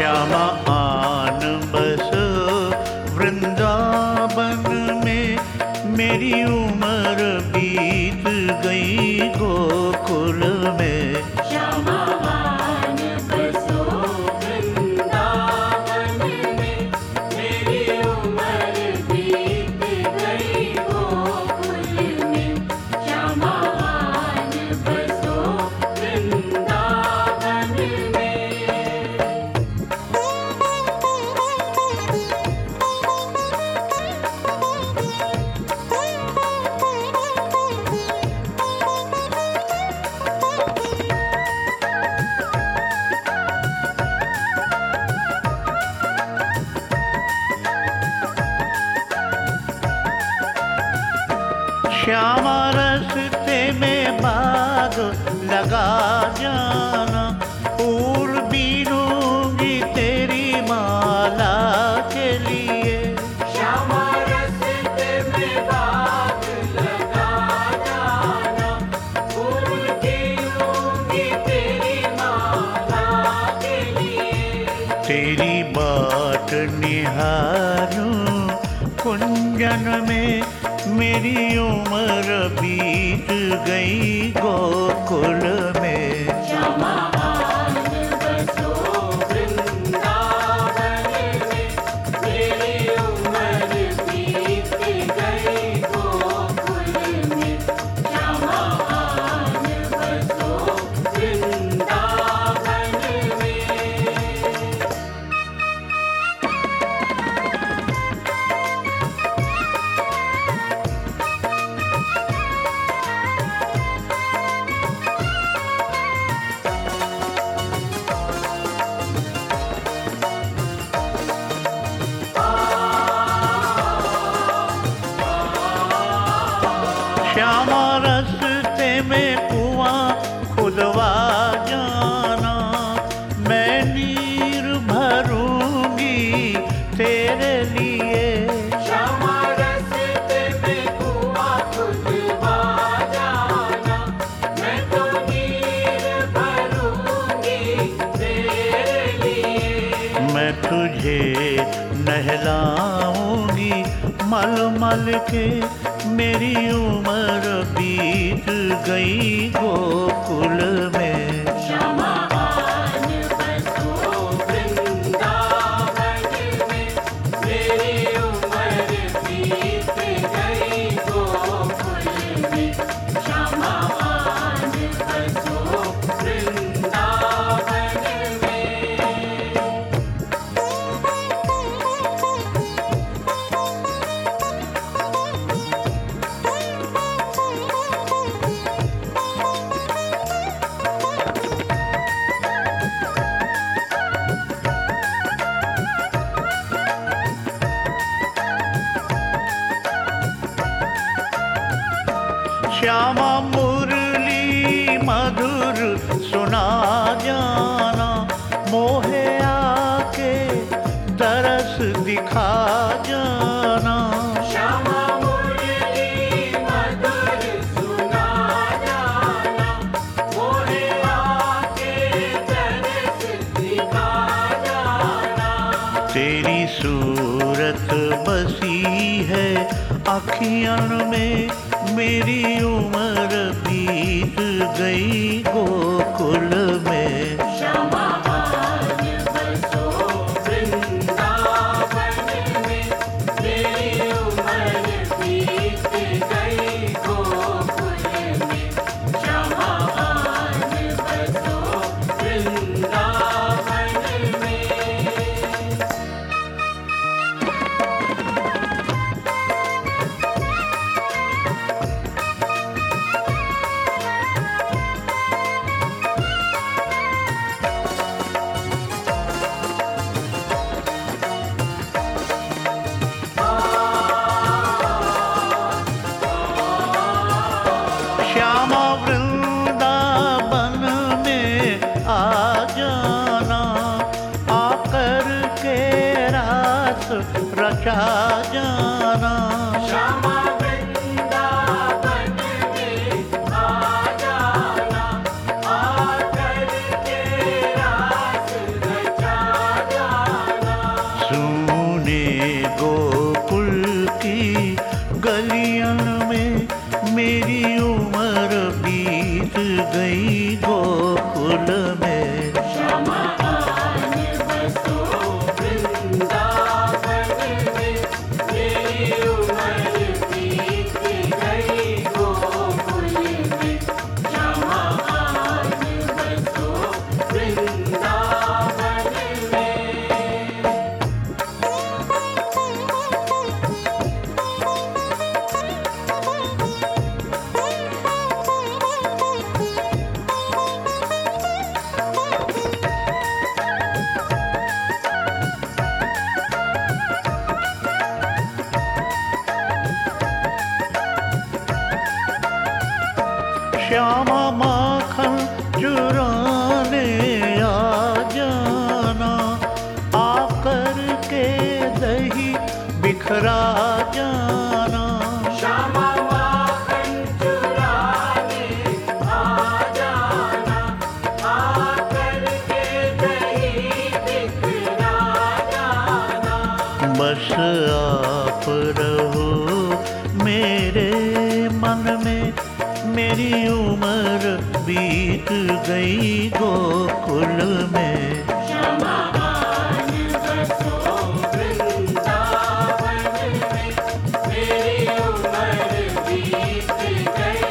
श्यामा आन बसो वृंदावन में, मेरी उम्र बीत गई गोकुल में। श्यामा आन बसो वृंदावन में, मेरी उम्र बीत गई गोकुल में। श्यामा आन बसो वृंदावन में। श्यामा रस्ते में बाग लगा जाना, फूल बीनूंगी तेरी माला के लिए। श्यामा रस्ते में बाग लगा जाना, फूल बीनूंगी तेरी माला के लिए। तेरी बाट निहारूं कुंजन में, मेरी उम्र बीत गई गोकुल में। श्यामा आन बसो वृंदावन में, मेरी उम्र बीत गई गोकुल में। श्यामा आन बसो वृंदावन में। श्यामा रस्ते में कुआं खुदवा जाना, मैं नीर भरूंगी तेरे लिए। श्यामा रस्ते में कुआं खुदवा जाना, मैं तो नीर भरूंगी तेरे लिए। मैं तुझे नहलाऊंगी मल मल के, मेरी उम्र बीत गई गोकुल में। श्यामा आन बसो वृंदावन में, मेरी उम्र बीत गई गोकुल में। श्यामा आन बसो वृंदावन में। श्यामा मुरली मधुर सुना जाना, मोहे आके तरस दिखा जाना। श्यामा मुरली मधुर सुना जाना, मोहे आके तरस दिखा जाना। तेरी सूरत बसी है अखियन में, मेरी उम्र बीत गई गोकुल में। श्यामा आन बसो वृंदावन में, मेरी उम्र बीत गई गोकुल में। श्यामा आन बसो वृंदावन में। मेरी उम्र बीत गई गोकुल में। श्यामा आन बसो वृंदावन में, मेरी उम्र बीत गई गोकुल में। श्यामा आन बसो वृंदावन में। श्यामा माखन चुराने आ जाना, आकर के दही बिखरा जाना। श्यामा माखन चुराने आ जाना, आकर के दही बिखरा जाना। बस आप रहो मेरे मन में, मेरी उम्र बीत गई गोकुल में। श्यामा आन बसो वृंदावन में, मेरी उम्र बीत गई